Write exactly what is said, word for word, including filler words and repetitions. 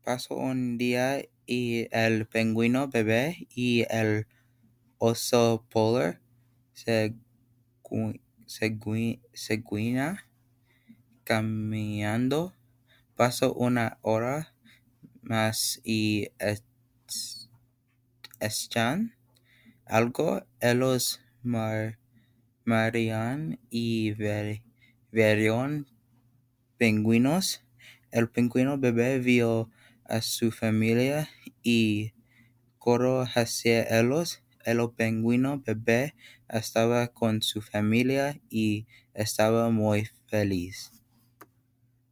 Pasó un día y el pingüino bebé y el oso polar se, gui- se, gui- seguían caminando. Pasó una hora más y es- echan algo. Ellos mar, marían y ver, vieron pingüinos. El pingüino bebé vio a su familia y corrió hacia ellos. El pingüino bebé estaba con su familia y estaba muy feliz.